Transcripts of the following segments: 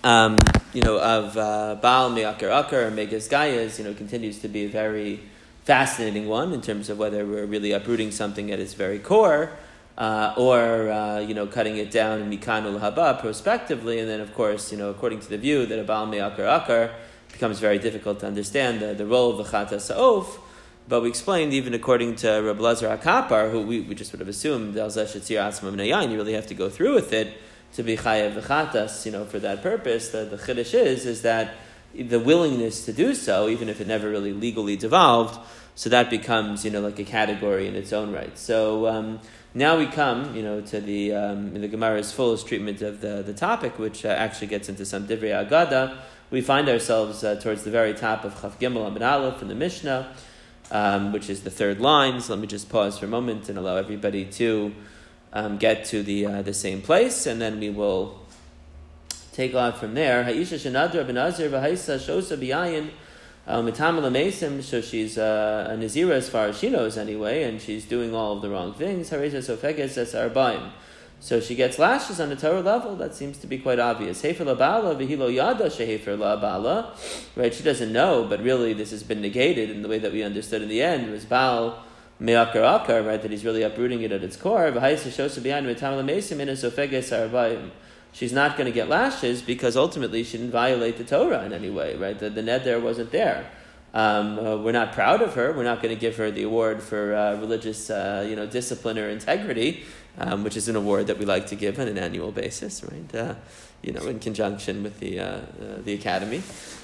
of Baal Me'akar Akar or Megas Gayas, continues to be a very fascinating one in terms of whether we're really uprooting something at its very core, or cutting it down in Mikanu Haba prospectively, and then of course, according to the view that a Baal Me'akar Akar becomes very difficult to understand the role of the Chata Sa'of. But we explained, even according to Rabbi Lazar HaKapar, who we just would have assumed, you really have to go through with it to be chayav the chatas, for that purpose. The chiddush is that the willingness to do so, even if it never really legally devolved, so that becomes, like a category in its own right. So now we come, to the Gemara's fullest treatment of the topic, which actually gets into some divrei agada. We find ourselves towards the very top of Chaf Gimel Amud Aleph in the Mishnah, which is the third line. So let me just pause for a moment and allow everybody to get to the same place, and then we will take off from there. Ha'isha shenadra b'nazir v'haisa shosa b'yayin mitam l'meisim. So she's a nazira as far as she knows anyway, and she's doing all of the wrong things. Hareza sofeges es arbaim. So she gets lashes on the Torah level. That seems to be quite obvious. Hefer la'bala v'hilo yada shehefer la'bala. Right? She doesn't know, but really this has been negated in the way that we understood in the end. It was Baal Me'akar Akar, right? That he's really uprooting it at its core. She's not going to get lashes because ultimately she didn't violate the Torah in any way, right? The neder wasn't there. We're not proud of her. We're not going to give her the award for religious, discipline or integrity, which is an award that we like to give on an annual basis, right? In conjunction with the academy.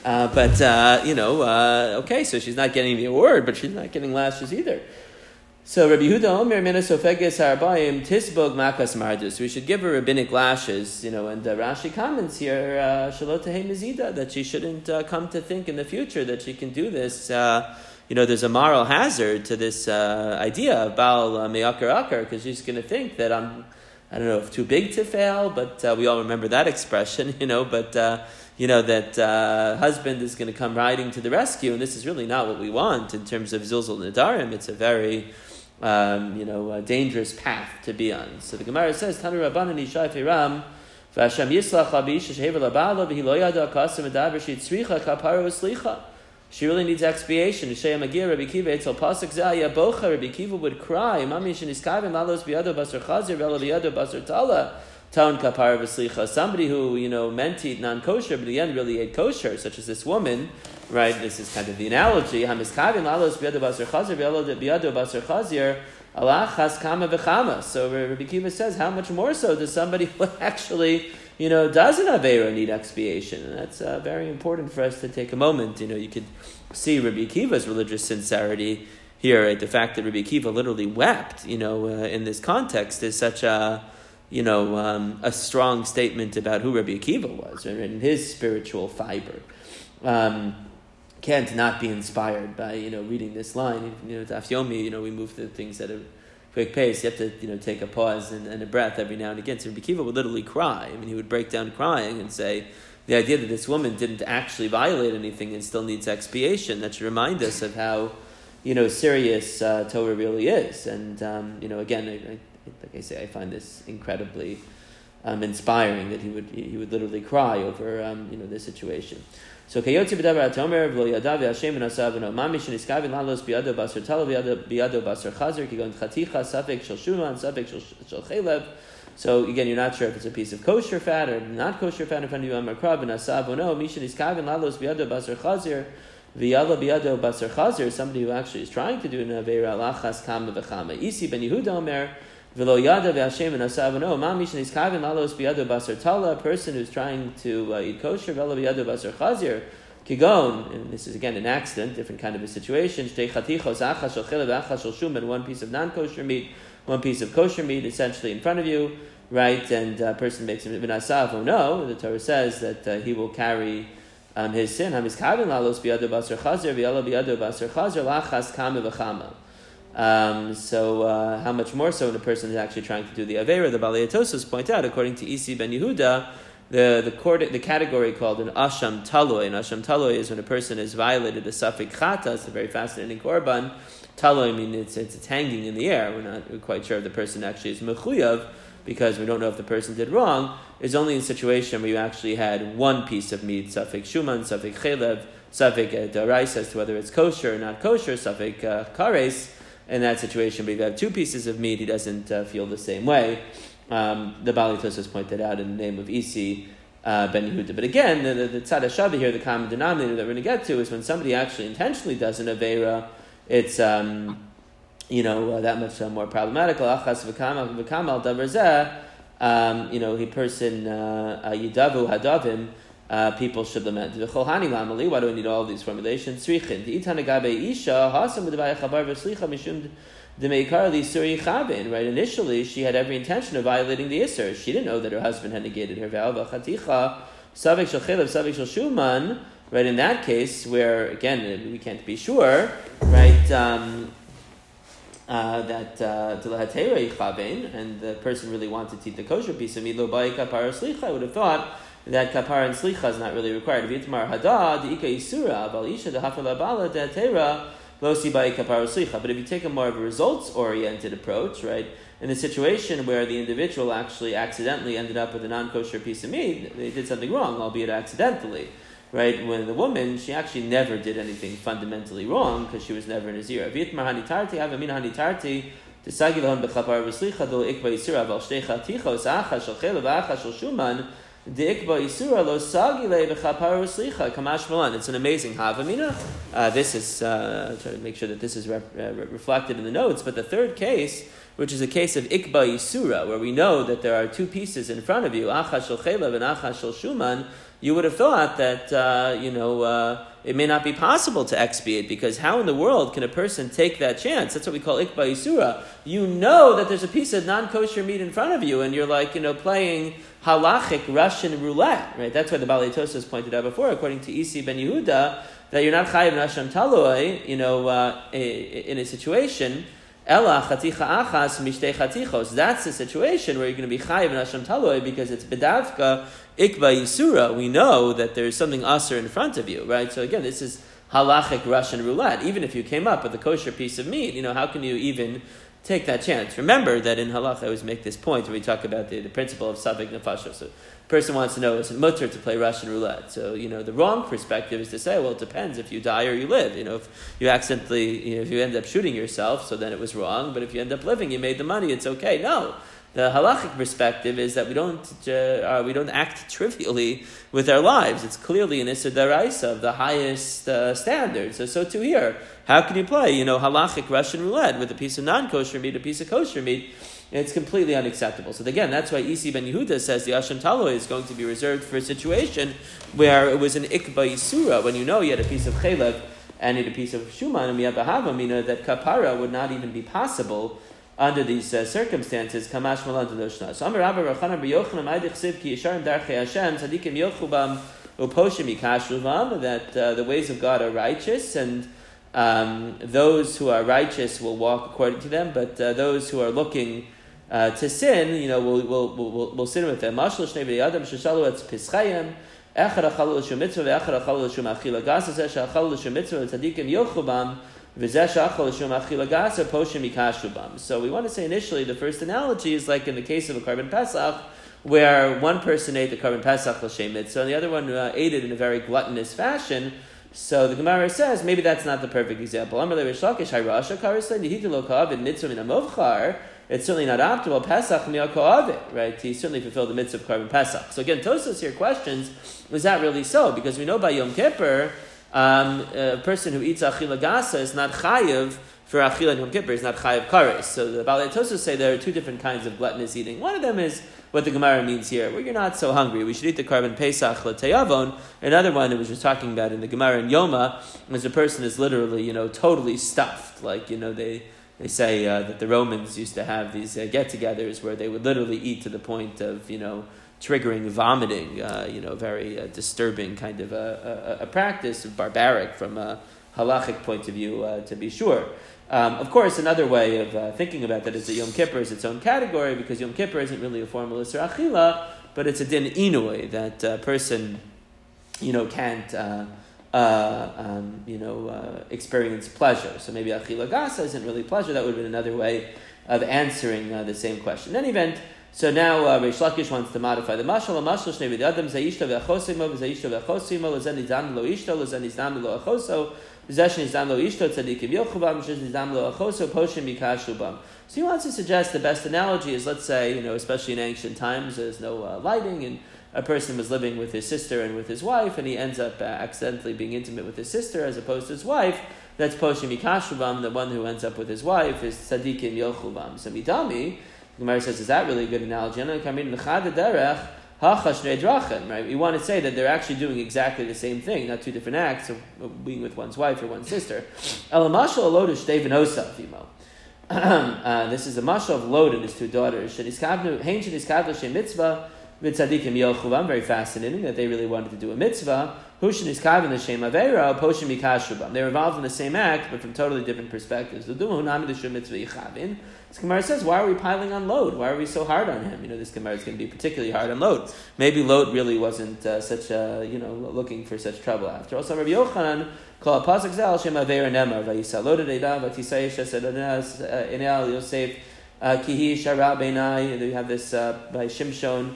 Okay, so she's not getting the award, but she's not getting lashes either. So Rabbi Yehuda Omer Minasofeges Harabayim Tisbog Makas Mardus. We should give her rabbinic lashes, and Rashi comments here, Shalotahei Mizida, that she shouldn't come to think in the future that she can do this. There's a moral hazard to this idea of Baal Me'akar Akar, because she's going to think that I don't know if too big to fail, but we all remember that expression, that husband is going to come riding to the rescue, and this is really not what we want in terms of Zilzal Nadarim. It's a very a dangerous path to be on. So the Gemara says, Tanu Rabbanan Isha Firam, V'Hashem Yislach Labish Shehever Labala V'Hilo Yada Kasem Adaber Shetzricha Kapara Uslicha. She really needs expiation. Sheyam Agir Rabbi Kiva Etzel Pasuk Zaya Bocha. Rabbi Kiva would cry, Mami Sheniskavim Lalos Biado Basar Chazir Velo Biado Basar Tala. Taun Kapara V'Slicha. Somebody who meant to eat non-kosher, but at the end really ate kosher, such as this woman. Right, this is kind of the analogy. Hamiskavin lalos biado basar chazir biado basar chazir Allah chas kama v'chama. So Rabbi Kiva says, how much more so does somebody who actually does an aveira need expiation? And that's very important for us to take a moment. You could see Rabbi Kiva's religious sincerity here. Right? The fact that Rabbi Kiva literally wept, in this context is such a strong statement about who Rabbi Kiva was, right? And his spiritual fiber. Can't not be inspired by reading this line. Daf Yomi, we move through things at a quick pace. You have to take a pause and a breath every now and again. So Rabbi Kiva would literally cry. He would break down crying and say, the idea that this woman didn't actually violate anything and still needs expiation, that should remind us of how serious Torah really is. And again, like I say, I find this incredibly inspiring that he would literally cry over this situation. So Kayotzi b'davar atomer v'lo yadav v'Hashem v'nasav v'no mami sheniskavin lalos biado basar tala biado basar chazer kigon chaticha safek shel shuman safek shel chelev. So again, you're not sure if it's a piece of kosher fat or not kosher fat in front of you. Amar krav v'nasav v'no mi sheniskavin lalos biado basar chazer v'yala biado basar chazer. Somebody who actually is trying to do an aveira lachas kama v'chama. Isi ben Yehuda Omer. V'lo yada v'Hashem v'nasav v'no mami sheniskavin lalos biado basar tala. A person who's trying to eat kosher v'yala biado basar chazir kigon, and this is again an accident, different kind of a situation. Shtei chatichos achas shel chelev achas shel shuman, one piece of non-kosher meat, one piece of kosher meat, essentially in front of you, right? And a person makes him v'nasav v'no. The Torah says that he will carry his sin. Hamiskavin lalos biado basar chazir v'yala biado basar chazir lachas kama v'chama. So how much more so when a person is actually trying to do the Aveira? The Balei Tosos point out, according to Isi ben Yehuda, the category called an Asham Taloi. An Asham Taloi is when a person has violated a Safek Chata. It's a very fascinating korban. Taloi, it's hanging in the air. We're not quite sure if the person actually is Mechuyav, because we don't know if the person did wrong, is only in a situation where you actually had one piece of meat, safek shuman, safek chelev, safek daraisa, as to whether it's kosher or not kosher, safek kares. In that situation, but if you have two pieces of meat, he doesn't feel the same way. The Bali Tosfos pointed out in the name of Isi ben Yehuda. But again, the tzad hashavi here, the common denominator that we're going to get to, is when somebody actually intentionally does an aveira, it's that much more problematical. Achas v'kamal davar zeh, he person yidavu hadavim. People should lament. Why do we need all of these formulations? Right? Initially, she had every intention of violating the Isser. She didn't know that her husband had negated her vow. Right? In that case, where again we can't be sure, right? That and the person really wanted to eat the kosher piece of meat. I would have thought that kapara and slicha is not really required. V'itmar hadad ika isura balisha dehafala bala de'atera lo sibai kapara slicha. But if you take a more of a results-oriented approach, right, in a situation where the individual actually accidentally ended up with a non-kosher piece of meat, they did something wrong, albeit accidentally, right? When the woman, she actually never did anything fundamentally wrong because she was never in a zira. V'itmar hanitarti havamin hanitarti tisagi lahon bechapara v'slicha do ikba isura val shtecha tichos acha shel chelev acha shel shuman. It's an amazing havamina. This is try to make sure that this is reflected in the notes. But the third case, which is a case of ikba isura, where we know that there are two pieces in front of you, acha shel chelev and acha shel shuman, you would have thought that it may not be possible to expiate, because how in the world can a person take that chance? That's what we call ikba isura. You know that there's a piece of non-kosher meat in front of you, and you're like playing halachic Russian roulette, right? That's why the Bali Tosfos pointed out before, according to Isi ben Yehuda, that you're not chayiv nasham taloi, in a situation, ela chaticha achas mishtei chatichos. That's the situation where you're going to be chayiv nasham taloi, because it's bedavka ikba yisura. We know that there's something aser in front of you, right? So again, this is halachic Russian roulette. Even if you came up with a kosher piece of meat, how can you even take that chance? Remember that in halach, I always make this point when we talk about the principle of savik nefashos. So, a person wants to know, is it mutter to play Russian roulette? So, the wrong perspective is to say, well, it depends if you die or you live. If you accidentally, if you end up shooting yourself, so then it was wrong. But if you end up living, you made the money, it's okay. No. The halachic perspective is that we don't act trivially with our lives. It's clearly an issur daraisa of the highest standard. So too here, how can you play halachic Russian roulette with a piece of non-kosher meat, a piece of kosher meat? It's completely unacceptable. So again, that's why Isi ben Yehuda says the Asham Taloi is going to be reserved for a situation where it was an ikba yisura, when you had a piece of chelev and you had a piece of shuman and miyabahava, that kapara would not even be possible under these circumstances. Kamash malan to doshna. So Amar Rabbi Rachanan b'Yochanan Aydich Siv ki Yisharim Darchei Hashem Tzadikim Yochubam Uposhim Yikashruvam, that the ways of God are righteous, and those who are righteous will walk according to them, but those who are looking to sin, will sin with them. Mashal Shnei B'nei Adam Sheshalu Etz Pischayim Echad Achalu L'Shum Mitzvah Ve'echad Achalu L'Shum Achila Gas Zeh She'achalu L'Shum Mitzvah Tzadikim Yochubam. So we want to say initially, the first analogy is like in the case of a Korban Pesach, where one person ate the Korban Pesach l'shem mitzvah, and the other one ate it in a very gluttonous fashion. So the Gemara says maybe that's not the perfect example. It's certainly not optimal. Pesach right? He certainly fulfilled the mitzvah of Korban Pesach. So again, Tosfos here questions: is that really so? Because we know by Yom Kippur, a person who eats achila gasa is not chayiv for achila and Yom Kippur, is not chayiv kares. So the Balei Tosfos say there are two different kinds of gluttonous eating. One of them is what the Gemara means here, where you're not so hungry. We should eat the Korban Pesach l'teyavon. Another one that was just talking about in the Gemara in Yoma is a person is literally, totally stuffed. Like, they say that the Romans used to have these get-togethers where they would literally eat to the point of, triggering vomiting, very disturbing kind of a practice, barbaric from a halachic point of view, to be sure. Of course, another way of thinking about that is that Yom Kippur is its own category, because Yom Kippur isn't really a formal Isser Achila, but it's a din inui, that a person, can't, experience pleasure. So maybe Achila Gasa isn't really pleasure. That would have been another way of answering the same question. In any event, So now Reish Lakish wants to modify the mashal. A mashal shnei v'adam zayishta v'achosimo v'zayishta v'achosimo l'zen nizam lo ishto l'zen nizam lo achoso v'zeshin nizam lo ishto tzadikim yochubam v'zeshin nizam lo achoso poshim mikashubam. So he wants to suggest the best analogy is, let's say, especially in ancient times, there's no lighting, and a person was living with his sister and with his wife, and he ends up accidentally being intimate with his sister as opposed to his wife. That's poshim mikashubam. The one who ends up with his wife is tzadikim yochubam. So midami. The Gemara says, is that really a good analogy? Right? We want to say that they're actually doing exactly the same thing, not two different acts of being with one's wife or one's sister. This is the mashal of Lot and his two daughters. Very fascinating that they really wanted to do a mitzvah. They were involved in the same act, but from totally different perspectives. The Gemara says, why are we piling on Lot? Why are we so hard on him? This Gemara is going to be particularly hard on Lot. Maybe Lot really wasn't looking for such trouble after all. So Rabbi Yochanan called pasuk zel shem avera nemar vayisaloda deida vatisayish esedonas enel Yosef kihi shara beinai. We have this by Shimshon.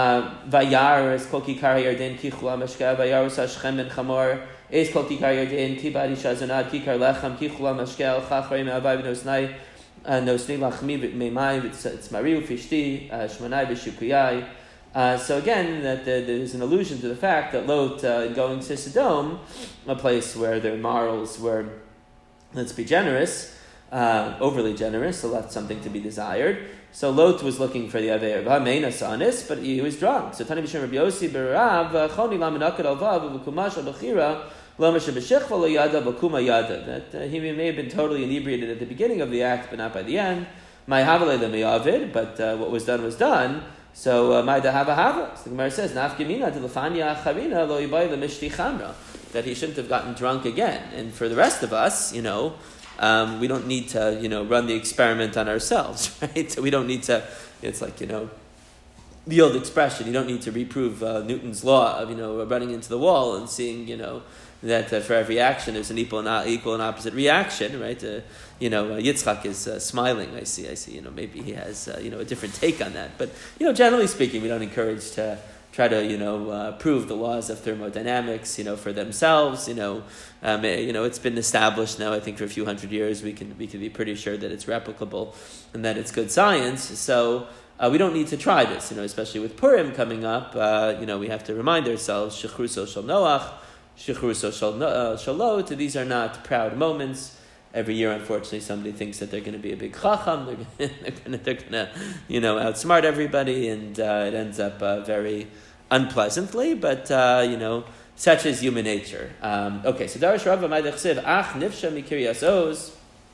Vayar is kol kikar yarden kichula mashka vayar usashchem ben chamor is kol kikar yarden kibadi shazonad kikar lechem kichula mashka chachrei me'avai v'nosnai nosnei lachmi me'mai v'tzmariu fishti shmanai v'shukuyai. So again, that there's an allusion to the fact that Lot, going to Sodom, a place where their morals were, let's be generous, overly generous, so left something to be desired. So Lot was looking for the Aveir V'hameinas Anis, but he was drunk. So Tani B'Shem Rabbi Yossi B'Rav Choni Lamanakad Alvav V'Kumash Al-Bechira L'Masha B'Shechva L'Yada V'Kuma Yada. That he may have been totally inebriated at the beginning of the act, but not by the end. My Havale L'Meyavid, but what was done was done. So my Dahava Hava. So the Gemara says Nafgemina T'Lefanya Acharina Lo Yibai L'Mishti Chamra, that he shouldn't have gotten drunk again. And for the rest of us, we don't need to, run the experiment on ourselves, right? So we don't need to, it's like, the old expression, you don't need to reprove Newton's law of, running into the wall and seeing, that for every action there's an equal and opposite reaction, right? Yitzchak is smiling, I see, maybe he has, a different take on that. But, generally speaking, we don't encourage to try to, prove the laws of thermodynamics, for themselves. It's been established now, I think, for a few hundred years. We can be pretty sure that it's replicable and that it's good science. So we don't need to try this, especially with Purim coming up. We have to remind ourselves, Shechruso shel Noach, Shechruso shel Lot. These are not proud moments. Every year, unfortunately, somebody thinks that they're going to be a big chacham. They're going to, outsmart everybody, and it ends up very unpleasantly. But such is human nature. Okay, so Darish Rabba Maidachsiv Ach Nifsha Mikiryas Oz.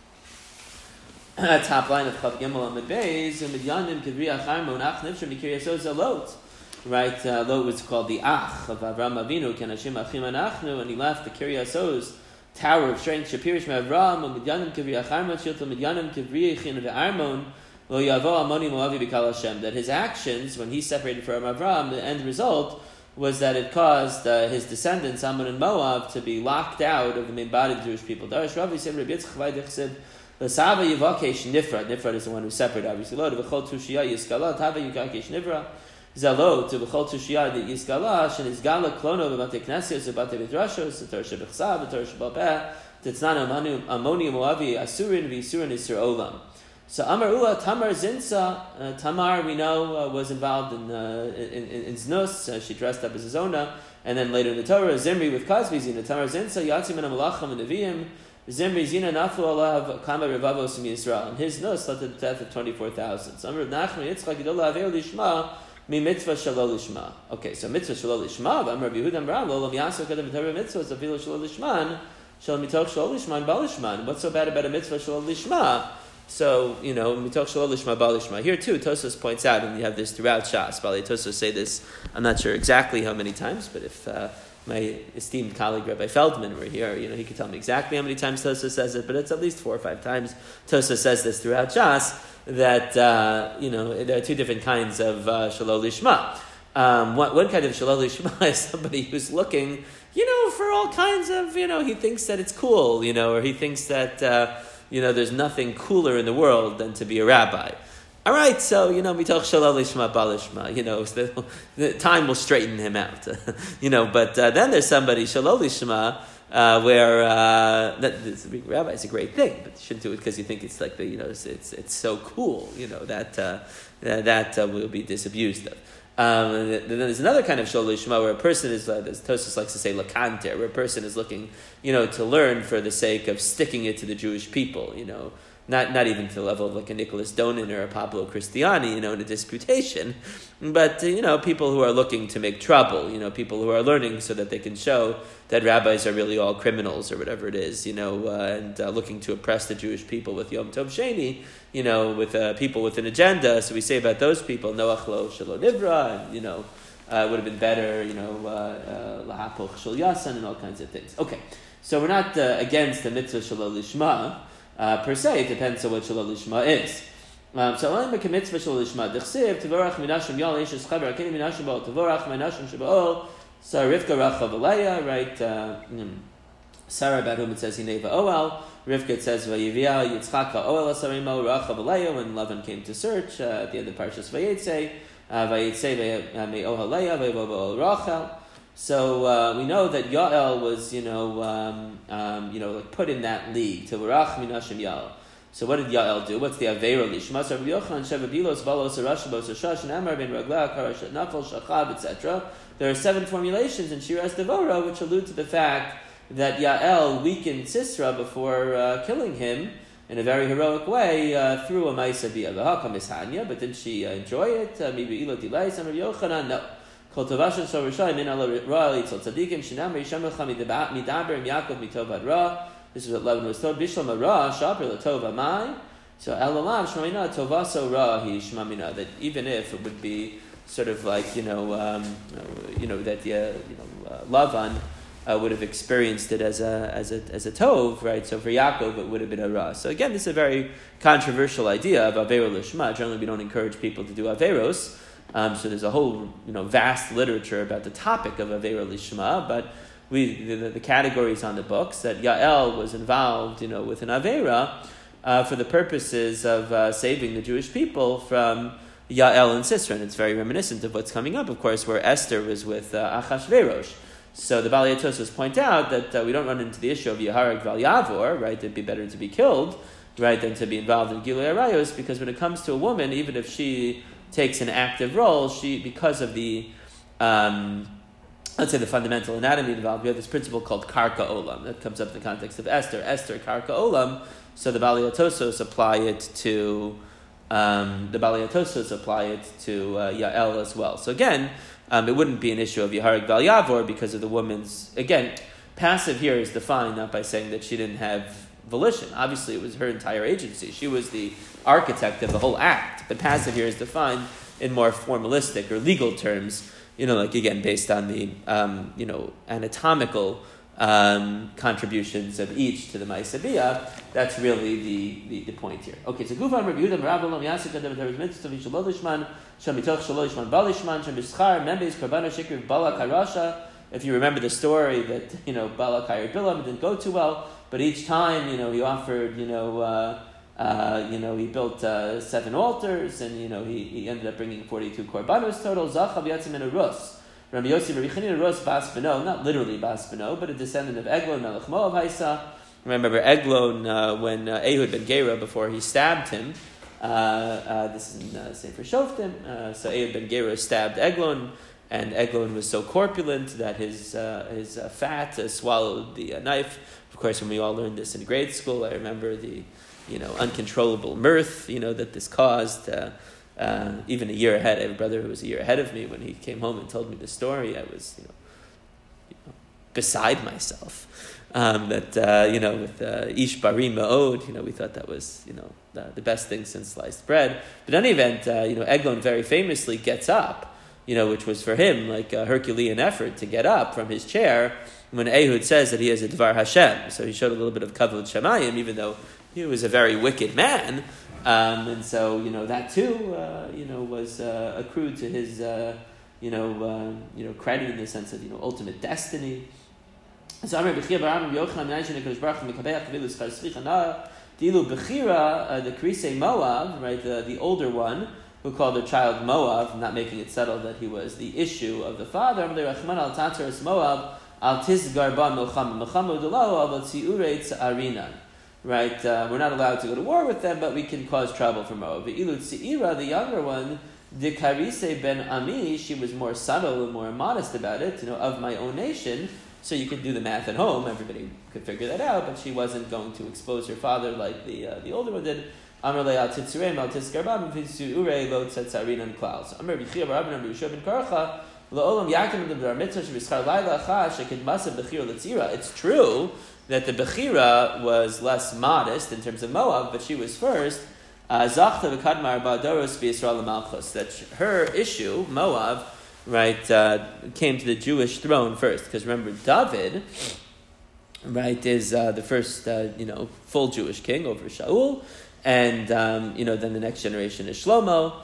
Top line of Chav Gimel Amid Beis Midyanim Kivri Acharmon Ach Nifsha Mikiryas Oz Lot. Right, Lot was called the Ach of Avram Avinu Kenashim Achim Anachnu, and he left the Kiryas Oz, Tower of Strength, Shapirish Me'avram, Midyanim Kivri Acharmon, Shilta Midyanim Kivri Echin Ve'armon, Lo Yavo Amoni Moavi B'Kal Hashem. That his actions, when he separated from Avram, the end result was that it caused his descendants, Ammon and Moab, to be locked out of the main body of the Jewish people. Darish Rav said, Rabbi Yitzchak Vaydech said, L'Sava Yivakesh Nifra. Nifra is the one who separated, obviously. Lo V'chol Tushiyah Yiskala, Tava Yivakesh Nifra. Zalo to B'chol Tushiyah the Yiskala, Shen Izgala Klono V'Bate Knesios V'Bate V'Drashos, the Torah Shebechsav, the Torah Shebalpeh, Tetznana Ammoni Moavi Asurin V'Yisurin Isur Olam. So Amar Ula Tamar Zinsa, Tamar we know was involved in Znus. She dressed up as a Zona, and then later in the Torah Zimri with Kazvi Zina. Tamar Zinsa Yatzim and Amalacham and Neviim. Zimri Zina Nafu Alav Kama Revavos in Yisrael, and his Nus led to the death of 24,000. So Amar Nachman Yitzchak Yidolah Aveu Lishma Mi Mitzvah Shalol Lishma. Okay, so Mitzvah Shalol Lishma. Amar Yehuda Amram Lo Lam Yasok Adam Torah Mitzvah Zavilu Shalol Lishman Shal Mitoch Shalol Lishman Balishman. What's so bad about a Mitzvah Shalol Lishma? So, mitoch shalol lishma bal lishma. Here too, Tosfos points out, and you have this throughout Shas. Balei Tosfos say this, I'm not sure exactly how many times, but if my esteemed colleague Rabbi Feldman were here, he could tell me exactly how many times Tosfos says it, but it's at least 4 or 5 times Tosfos says this throughout Shas, that, there are 2 different kinds of shalol lishma. One kind of shalol lishma is somebody who's looking, for all kinds of, he thinks that it's cool, or he thinks that, there's nothing cooler in the world than to be a rabbi. all right, so, mitoch shalol lishma balishma, so the time will straighten him out, but then there's somebody shalol lishma, where this rabbi is a great thing, but you shouldn't do it because you think it's like it's so cool, that will be disabused of. Then there's another kind of shalol lishma where a person is, as Tosfos likes to say, lakanter, where a person is looking, to learn for the sake of sticking it to the Jewish people, Not even to the level of like a Nicholas Donin or a Pablo Cristiani, in a disputation, but people who are looking to make trouble, people who are learning so that they can show that rabbis are really all criminals or whatever it is, and looking to oppress the Jewish people with Yom Tov Sheni, with people with an agenda. So we say about those people, Noach lo shelo nivra, and it would have been better, lahapoch shel yasan, and all kinds of things. Okay, so we're not against the mitzvah shalol lishma. Per se, it depends on what shalol lishma is. So only make a mitzvah shalol lishma. D'chsiv tvorach minashim yal ishes chaber akini minashim ba'ol tvorach minashim sheba'ol. So Rivka rachav aleya, right? Sarah about whom it says hineva oel. Rivka it says vayivia yitzchaka oel asarimo rachav aleya. When Lavan came to search at the end of Parshas Vayetze, Vayetze me'ohel leya vayvovo Rachel. So we know that Yael was, like put in that league to Varach Minashim Yael. So what did Yael do? What's the Aveira Lishma? So Rabbi Yochanan Sheva Bilos Balos Arash Bos Ashash and Amar Ben Ragla Karashat Nafal Shachab, etc. There are 7 formulations in Shiras Devora which allude to the fact that Yael weakened Sisera before killing him in a very heroic way through a Maisa Bia V'Haka Mishanya. But did she enjoy it? Maybe Ilot Ilai Sam Rabbi Yochanan? No. Kol tovashin so rishai min ala ra litzol tzadikim shinam risham lecha midaber im Yaakov mitov ad ra. This is what Lavan was told. Bishlam ra shaper latov amai. So elalav shmamina tovaso ra hi shmamina. That even if it would be sort of like that Lavan would have experienced it as a tov, right? So for Yaakov it would have been a ra. So again, this is a very controversial idea of avero lishma. Generally, we don't encourage people to do averos. So there's a whole, vast literature about the topic of Aveira Lishma, but the categories on the books that Yael was involved, with an Aveira for the purposes of saving the Jewish people from Yael and Sisera. And it's very reminiscent of what's coming up, of course, where Esther was with Achashverosh. So the Balei Tosfos point out that we don't run into the issue of Yaharag Val Yavor, right? It'd be better to be killed, right, than to be involved in Gilui Arayos, because when it comes to a woman, even if she takes an active role, because of the, let's say the fundamental anatomy involved, we have this principle called karka olam that comes up in the context of Esther. Esther karka olam. So the Balei Tosfos apply it to Yael as well. So again, it wouldn't be an issue of Yaharag Val Yavor because of the woman's. Again, passive here is defined not by saying that she didn't have volition. Obviously, it was her entire agency. She was the architect of the whole act. But passive here is defined in more formalistic or legal terms, like again, based on the, anatomical contributions of each to the Maisa Bia. That's really the point here. Okay, so Gufan Rabbi Yehuda Merav Olam Yasik Adam Teres Mitzvah Shalol Lishman Shem Mitoch Shalol Lishman Bal Lishman Shem B'Schar Membes Karbano Shikr Balak HaRasha. If you remember the story that Balak hired Bilam, didn't go too well, but each time he offered he built 7 altars, and he ended up bringing 42 korbanos total. Zachav Yatzim in a Rus. Rabbi Yossi Rabbi Chanina Rus Bas Beno, not literally Bas Beno, but a descendant of Eglon Melech Moav Haisa. Remember Eglon when Ehud ben Gera, before he stabbed him. This is in Sefer Shoftim. So Ehud ben Gera stabbed Eglon, and Eglon was so corpulent that his fat swallowed the knife. Of course, when we all learned this in grade school, I remember the uncontrollable mirth that this caused. Even a year ahead, I have a brother who was a year ahead of me. When he came home and told me the story, I was beside myself. With Ish Bari Ma'od, we thought that was the best thing since sliced bread. But in any event, Eglon very famously gets up. Which was for him like a Herculean effort to get up from his chair when Ehud says that he has a Dvar Hashem. So he showed a little bit of Kavod Shemayim, even though he was a very wicked man. And so, that too, was accrued to his, credit in the sense of, ultimate destiny. So Dilu Bechira, the Karise Moab, right, the older one, who called their child Moab, not making it settled that he was the issue of the father. Moab, right, we're not allowed to go to war with them, but we can cause trouble for Moab. The the younger one, the Karise ben Ami, she was more subtle and more modest about it, of my own nation. So you could do the math at home, everybody could figure that out, but she wasn't going to expose her father like the older one did. Amar le'al titzurei mal titzgarbam v'titzurei lo tzetzarin klal. So Amar b'chiyah b'rabban b'yushav ben karcha la'olam yakim b'dar mitzvah sheb'schar layla acha shekid masa b'chira l'tzira. It's true that the Bechira was less modest in terms of Moab, but she was first. Zachta v'kadmar ba'adoros v'Yisrael l'malchus. That her issue, Moab, right, came to the Jewish throne first. Because remember, David, right, is the first, full Jewish king over Shaul. And, then the next generation is Shlomo.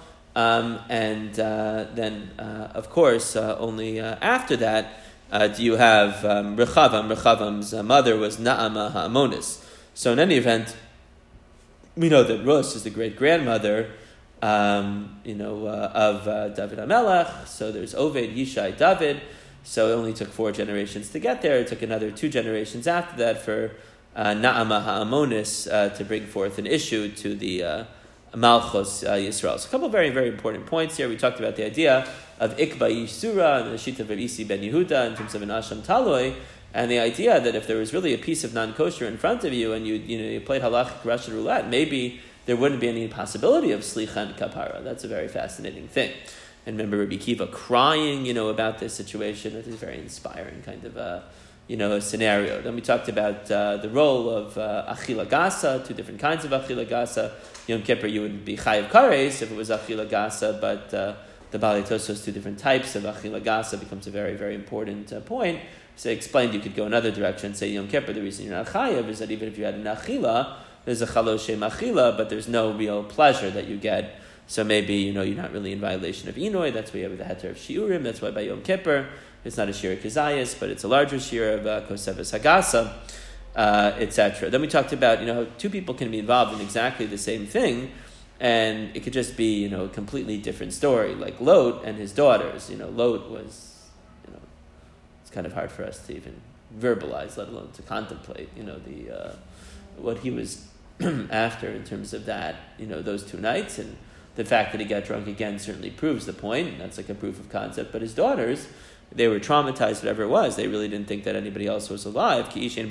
And then, of course, only after that, do you have Rechavam. Rechavam's mother was Naamah Ha'amonis. So in any event, we know that Rus is the great-grandmother, of David HaMelech. So there's Oved, Yishai, David. So it only took 4 generations to get there. It took another 2 generations after that for Naamah Ha'amonis to bring forth an issue to the Malchus Yisrael. So a couple of very, very important points here. We talked about the idea of Ikba Yisura and the Shita of Isi ben Yehuda in terms of an Asham Taloi, and the idea that if there was really a piece of non-kosher in front of you and you played halachic Russian roulette, maybe there wouldn't be any possibility of Slicha and Kapara. That's a very fascinating thing. And remember Rabbi Kiva crying, about this situation. It is a very inspiring kind of a scenario. Then we talked about the role of Achila Gasa, 2 different kinds of Achila Gasa. Yom Kippur, you would be Chayiv Kares if it was Achila Gasa, but the Balei Tosfos, 2 different types of Achila Gasa becomes a very, very important point. So I explained you could go another direction and say Yom Kippur, the reason you're not Chayiv is that even if you had an Achila, there's a Chalosh Shem Achila, but there's no real pleasure that you get. So maybe, you're not really in violation of Inoi. That's why you have the Heter of Shiurim. That's why by Yom Kippur, it's not a Shir Kizayas, but it's a larger Shir of Kosevas Hagasa, etc. Then we talked about, how 2 people can be involved in exactly the same thing, and it could just be, a completely different story, like Lot and his daughters. Lot was, it's kind of hard for us to even verbalize, let alone to contemplate, what he was after in terms of that, those 2 nights, and the fact that he got drunk again certainly proves the point, and that's like a proof of concept. But his daughters, they were traumatized, whatever it was. They really didn't think that anybody else was alive. And as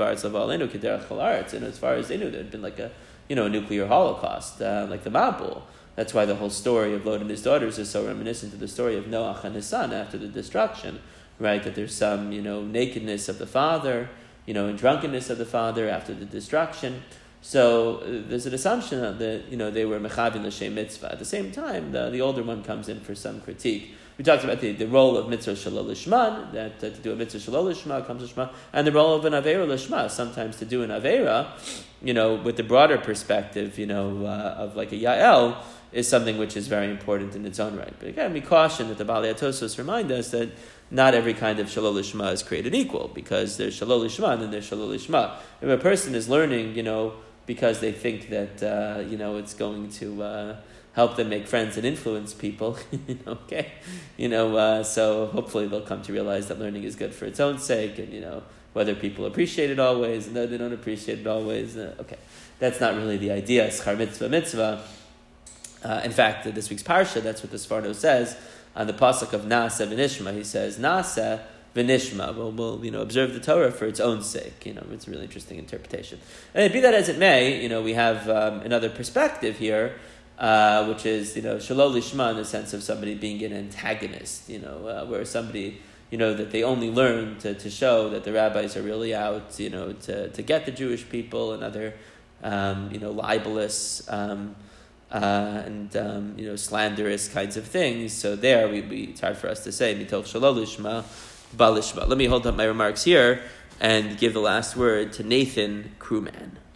far as they knew, there had been like a nuclear holocaust, like the Mabul. That's why the whole story of Lot and his daughters is so reminiscent of the story of Noach and his son after the destruction, right? That there's some, nakedness of the father, and drunkenness of the father after the destruction. So there's an assumption that they were mechavin l'shem mitzvah. At the same time, the older one comes in for some critique. We talked about the role of mitzvah shalol lishma, that to do a mitzvah shalol lishma comes lishma, and the role of an avera lishma. Sometimes to do an avera, with the broader perspective, of like a yael, is something which is very important in its own right. But again, we caution that the Balei Tosfos remind us that not every kind of shalol lishma is created equal, because there's shalol lishma and then there's shalol lishma. If a person is learning, because they think that it's going to help them make friends and influence people, okay, so hopefully they'll come to realize that learning is good for its own sake, and whether people appreciate it always and though they don't appreciate it always, okay, that's not really the idea. Schar mitzvah. In fact, this week's parsha, that's what the Sfardo says on the pasuk of Nasa v'nishma. He says Nasa v'nishma. We'll observe the Torah for its own sake. It's a really interesting interpretation. And be that as it may, we have another perspective here, which is shalol lishma in the sense of somebody being an antagonist. Where somebody that they only learn to show that the rabbis are really out to get the Jewish people and other libelous and slanderous kinds of things. So there, it's hard for us to say mitoch shalol lishma balishma. Let me hold up my remarks here and give the last word to Nathan Crewman.